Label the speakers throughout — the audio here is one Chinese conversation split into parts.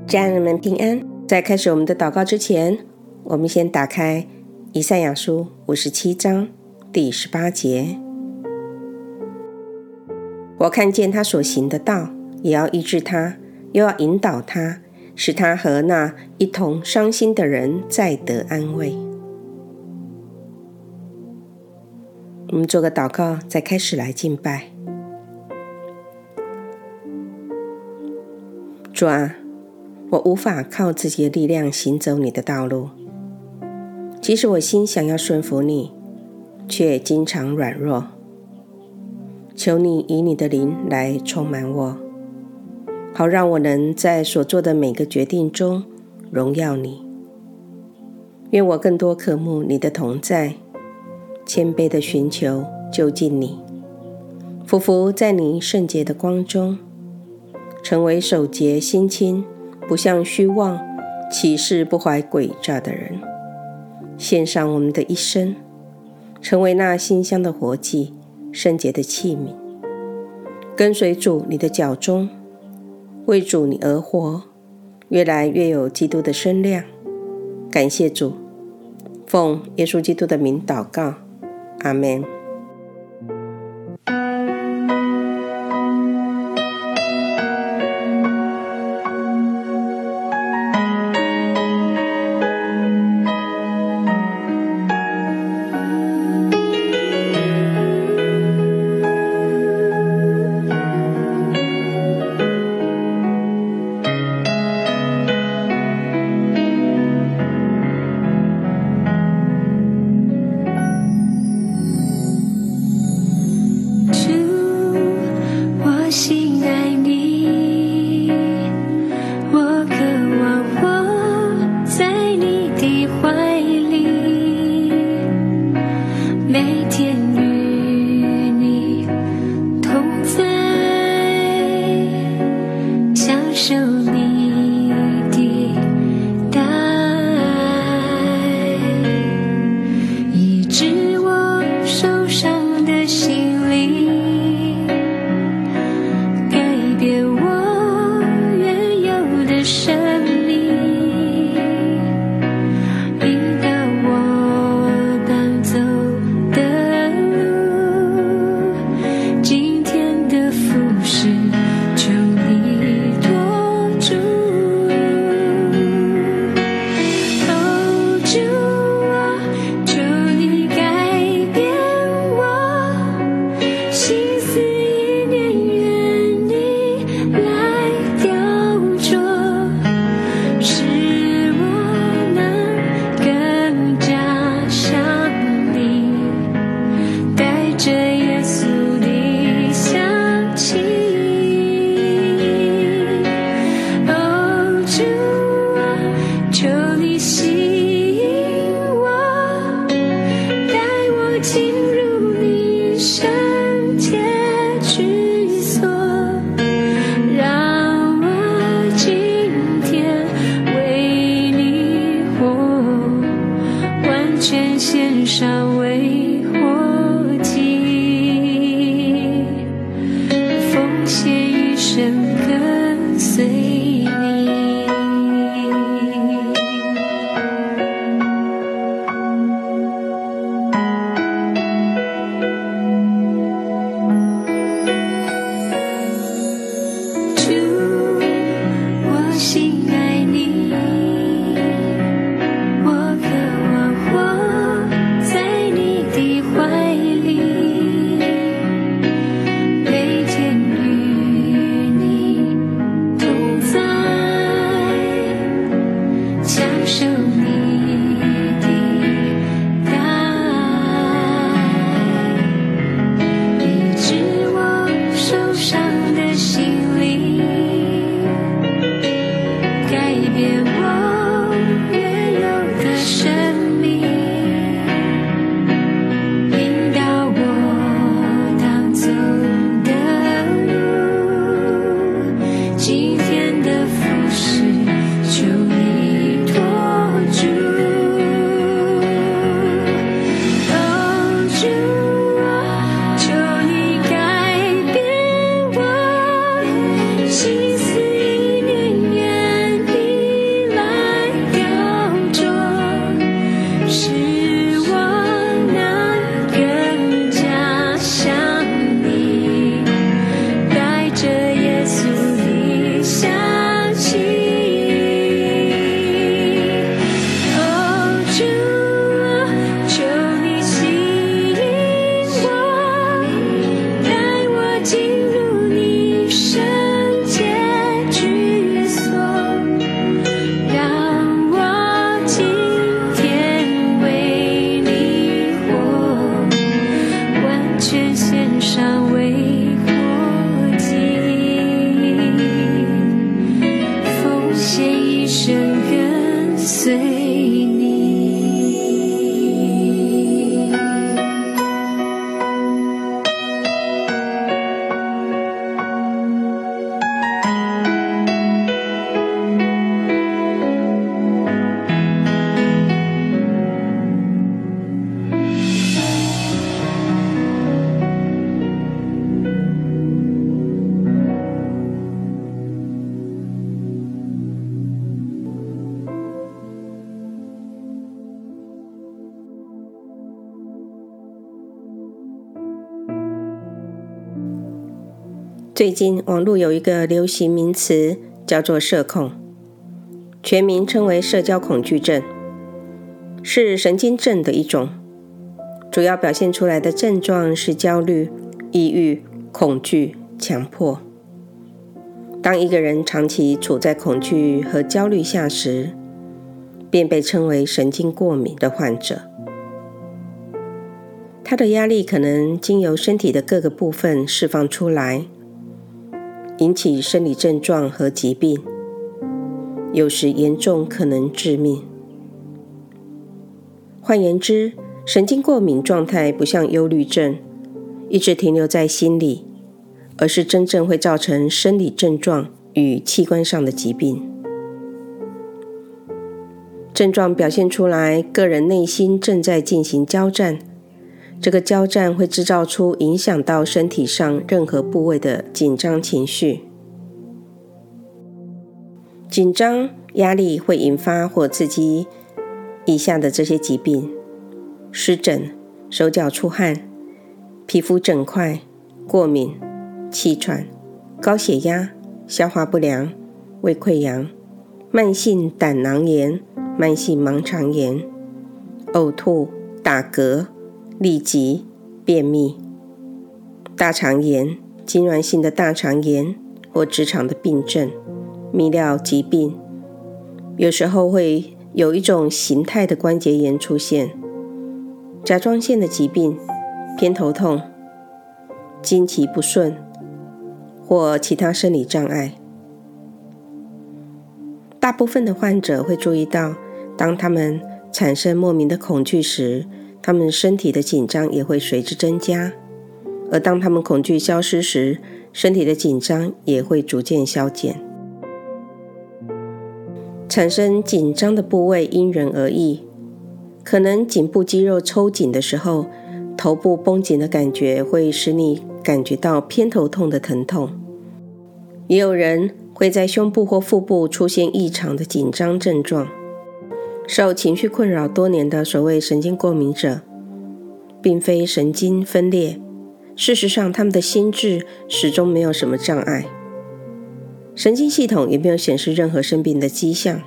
Speaker 1: 家人们平安。在开始我们的祷告之前，我们先打开以赛亚书57章第18节。我看见他所行的道，也要医治他，又要引导他，使他和那一同伤心的人再得安慰。我们做个祷告，再开始来敬拜。主啊，我无法靠自己的力量行走你的道路，即使我心想要顺服你，却经常软弱。求你以你的灵来充满我，好让我能在所做的每个决定中荣耀你。愿我更多渴慕你的同在，谦卑的寻求就近你，匍匐在你圣洁的光中，成为守节心清，不向虚妄起誓不怀诡诈的人，献上我们的一生，成为那馨香的活祭，圣洁的器皿，跟随主你的脚中，为主你而活，越来越有基督的身量。感谢主，奉耶稣基督的名祷告，阿们。
Speaker 2: 主啊，求你改
Speaker 1: 最近网络有一个流行名词叫做社恐，全名称为社交恐惧症，是神经症的一种，主要表现出来的症状是焦虑、抑郁、恐惧、强迫。当一个人长期处在恐惧和焦虑下时，便被称为神经过敏的患者。他的压力可能经由身体的各个部分释放出来，引起生理症状和疾病，有时严重可能致命。换言之，神经过敏状态不像忧虑症，一直停留在心里，而是真正会造成生理症状与器官上的疾病。症状表现出来，个人内心正在进行交战，这个交战会制造出影响到身体上任何部位的紧张情绪。紧张、压力会引发或刺激以下的这些疾病：湿疹、手脚出汗、皮肤整块、过敏、气喘、高血压、消化不良、胃溃疡、慢性胆囊炎、慢性盲肠炎、呕吐、打嗝、痢疾、便秘、大肠炎、痉挛性的大肠炎或直肠的病症、泌尿疾病，有时候会有一种形态的关节炎出现，甲状腺的疾病、偏头痛、经期不顺或其他生理障碍。大部分的患者会注意到，当他们产生莫名的恐惧时，他们身体的紧张也会随之增加，而当他们恐惧消失时，身体的紧张也会逐渐消减。产生紧张的部位因人而异，可能颈部肌肉抽紧的时候，头部绷紧的感觉会使你感觉到偏头痛的疼痛。也有人会在胸部或腹部出现异常的紧张症状。受情绪困扰多年的所谓神经过敏者，并非神经分裂，事实上他们的心智始终没有什么障碍，神经系统也没有显示任何生病的迹象。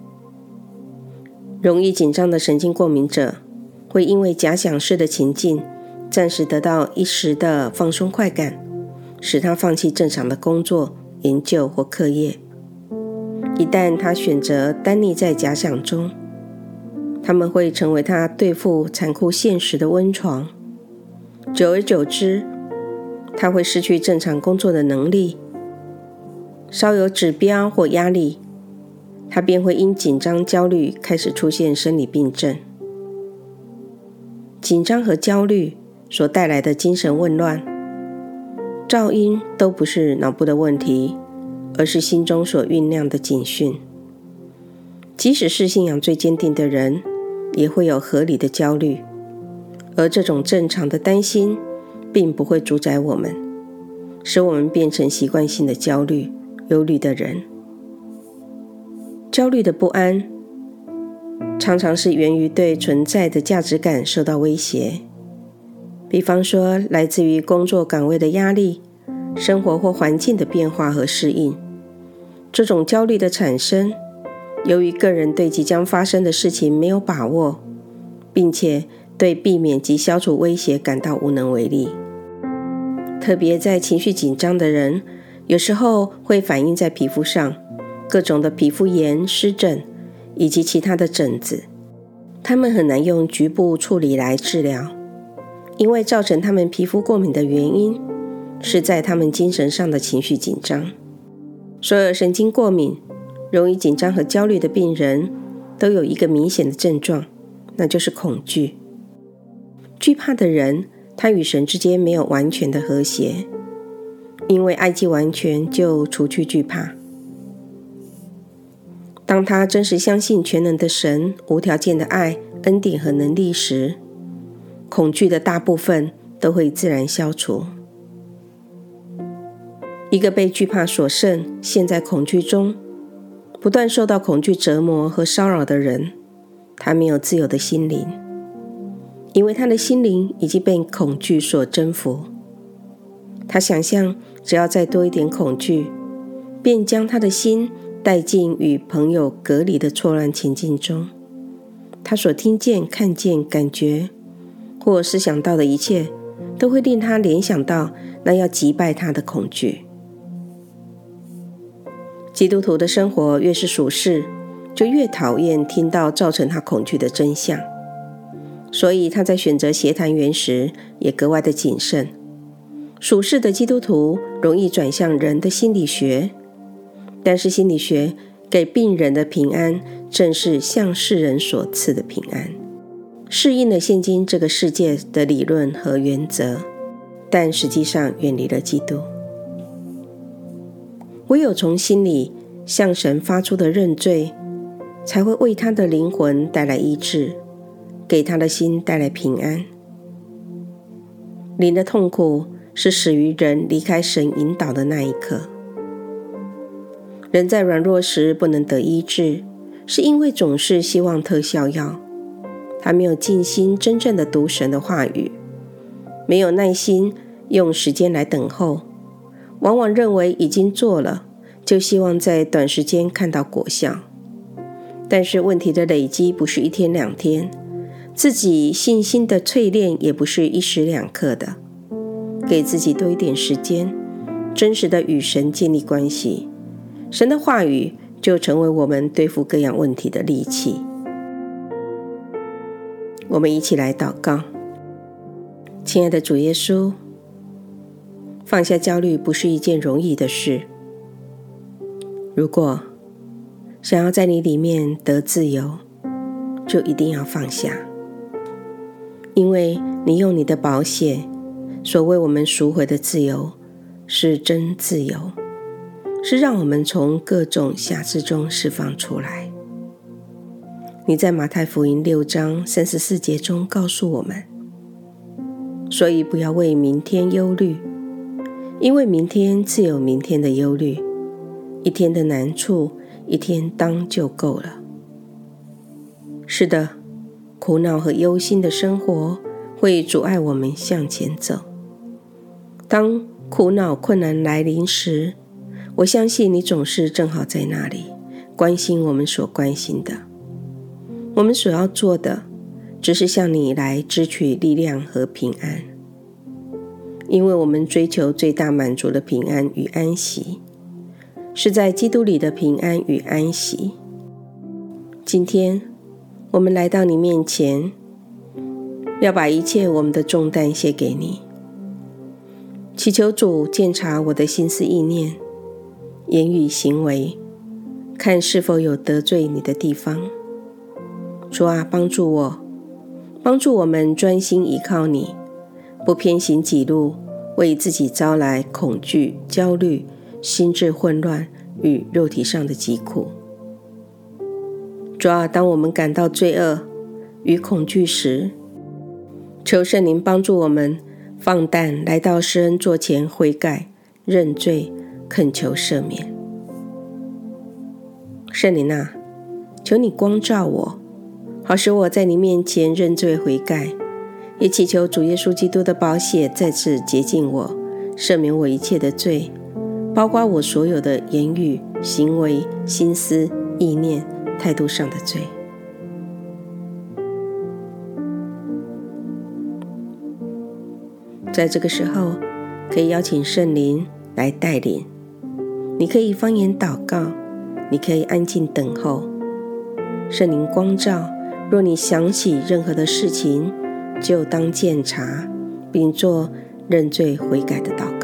Speaker 1: 容易紧张的神经过敏者会因为假想式的情境暂时得到一时的放松快感，使他放弃正常的工作、研究或课业。一旦他选择单溺在假想中，他们会成为他对付残酷现实的温床。久而久之，他会失去正常工作的能力，稍有指标或压力，他便会因紧张焦虑开始出现生理病症。紧张和焦虑所带来的精神紊乱、噪音都不是脑部的问题，而是心中所酝酿的警讯。即使是信仰最坚定的人，也会有合理的焦虑，而这种正常的担心并不会主宰我们，使我们变成习惯性的焦虑、忧虑的人。焦虑的不安常常是源于对存在的价值感受到威胁，比方说来自于工作岗位的压力、生活或环境的变化和适应。这种焦虑的产生，由于个人对即将发生的事情没有把握，并且对避免及消除威胁感到无能为力。特别在情绪紧张的人，有时候会反映在皮肤上，各种的皮肤炎、湿疹以及其他的疹子。他们很难用局部处理来治疗，因为造成他们皮肤过敏的原因是在他们精神上的情绪紧张。所有神经过敏、容易紧张和焦虑的病人都有一个明显的症状，那就是恐惧。惧怕的人，他与神之间没有完全的和谐，因为爱既完全，就除去惧怕。当他真实相信全能的神无条件的爱、恩典和能力时，恐惧的大部分都会自然消除。一个被惧怕所胜、陷在恐惧中、不断受到恐惧折磨和骚扰的人，他没有自由的心灵，因为他的心灵已经被恐惧所征服。 他想象只要再多一点恐惧，便将他的心带进与朋友隔离的错乱情境中。他所听见、看见、感觉或思想到的一切，都会令他联想到那要击败他的恐惧。基督徒的生活越是属世，就越讨厌听到造成他恐惧的真相，所以他在选择协谈员时也格外的谨慎。属世的基督徒容易转向人的心理学，但是心理学给病人的平安，正是向世人所赐的平安，适应了现今这个世界的理论和原则，但实际上远离了基督。唯有从心里向神发出的认罪，才会为他的灵魂带来医治，给他的心带来平安。灵的痛苦是始于人离开神引导的那一刻。人在软弱时不能得医治，是因为总是希望特效药。他没有尽心真正的读神的话语，没有耐心用时间来等候，往往认为已经做了，就希望在短时间看到果效。但是问题的累积不是一天两天，自己信心的淬炼也不是一时两刻的。给自己多一点时间，真实的与神建立关系，神的话语就成为我们对付各样问题的利器。我们一起来祷告。亲爱的主耶稣，放下焦虑不是一件容易的事。如果想要在你里面得自由，就一定要放下，因为你用你的宝血所为我们赎回的自由是真自由，是让我们从各种辖制中释放出来。你在马太福音6章34节中告诉我们，所以不要为明天忧虑，因为明天自有明天的忧虑，一天的难处一天当就够了。是的，苦恼和忧心的生活会阻碍我们向前走。当苦恼困难来临时，我相信你总是正好在那里，关心我们所关心的。我们所要做的，只是向你来支取力量和平安，因为我们追求最大满足的平安与安息，是在基督里的平安与安息。今天我们来到你面前，要把一切我们的重担卸给你，祈求主鉴察我的心思意念、言语行为，看是否有得罪你的地方。主啊，帮助我们专心依靠你，不偏行己路，为自己招来恐惧、焦虑、心智混乱与肉体上的疾苦。主啊，当我们感到罪恶与恐惧时，求圣灵帮助我们放胆来到施恩座前悔改、认罪、恳求赦免。圣灵啊，求你光照我，好使我在你面前认罪悔改，也祈求主耶稣基督的宝血再次洁净我，赦免我一切的罪，包括我所有的言语、行为、心思、意念、态度上的罪。在这个时候，可以邀请圣灵来带领。你可以方言祷告，你可以安静等候。圣灵光照，若你想起任何的事情，就当鉴察，并做认罪悔改的祷告。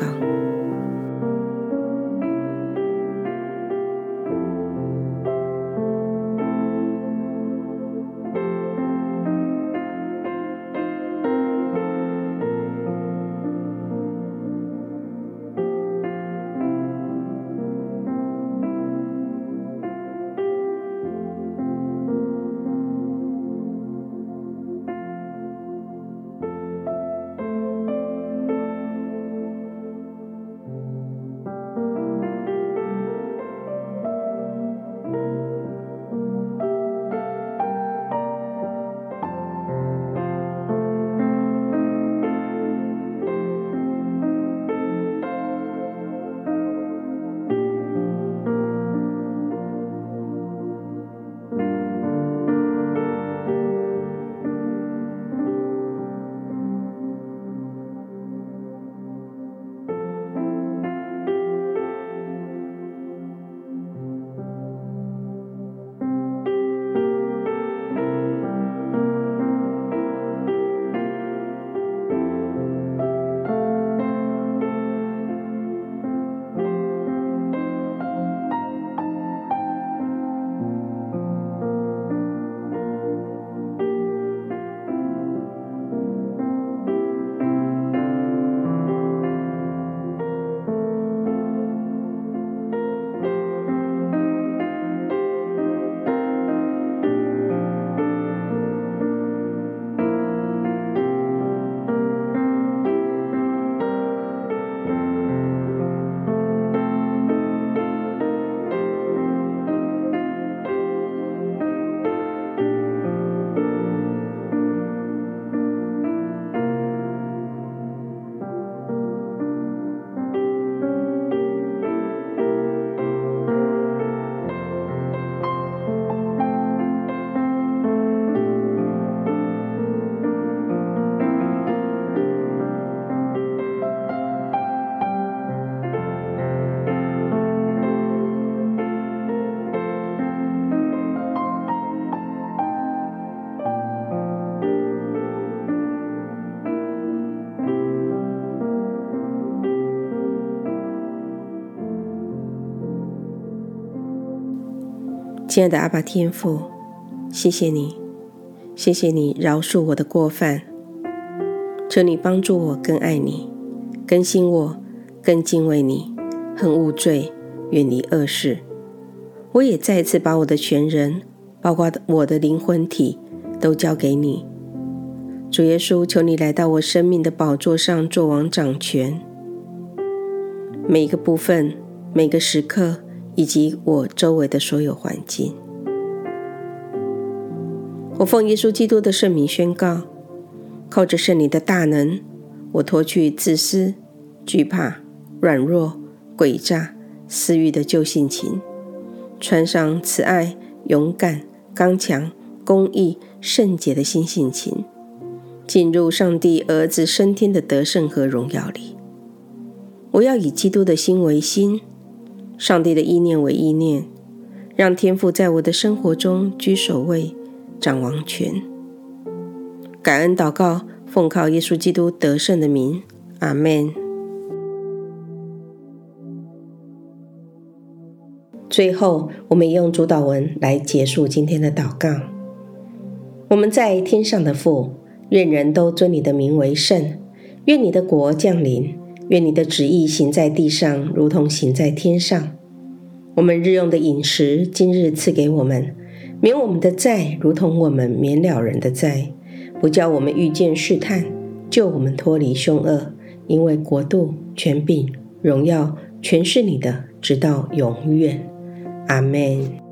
Speaker 1: 亲爱的阿爸天父，谢谢你，谢谢你饶恕我的过犯，求你帮助我更爱你，更新我更敬畏你，恨恶罪，远离恶事。我也再一次把我的全人，包括我的灵魂体，都交给你。主耶稣，求你来到我生命的宝座上做王掌权，每一个部分，每个时刻，以及我周围的所有环境。我奉耶稣基督的圣名宣告，靠着圣灵的大能，我脱去自私、惧怕、软弱、诡诈、私欲的旧性情，穿上慈爱、勇敢、刚强、公义、圣洁的新性情，进入上帝儿子升天的得胜和荣耀里。我要以基督的心为心，上帝的意念为意念，让天父在我的生活中居首位，掌王权。感恩祷告，奉靠耶稣基督得胜的名，阿们。最后，我们用主祷文来结束今天的祷告。我们在天上的父，愿人都尊你的名为圣，愿你的国降临，愿你的旨意行在地上，如同行在天上。我们日用的饮食，今日赐给我们，免我们的债，如同我们免了人的债，不叫我们遇见试探，救我们脱离凶恶。因为国度、权柄、荣耀，全是你的，直到永远。阿们。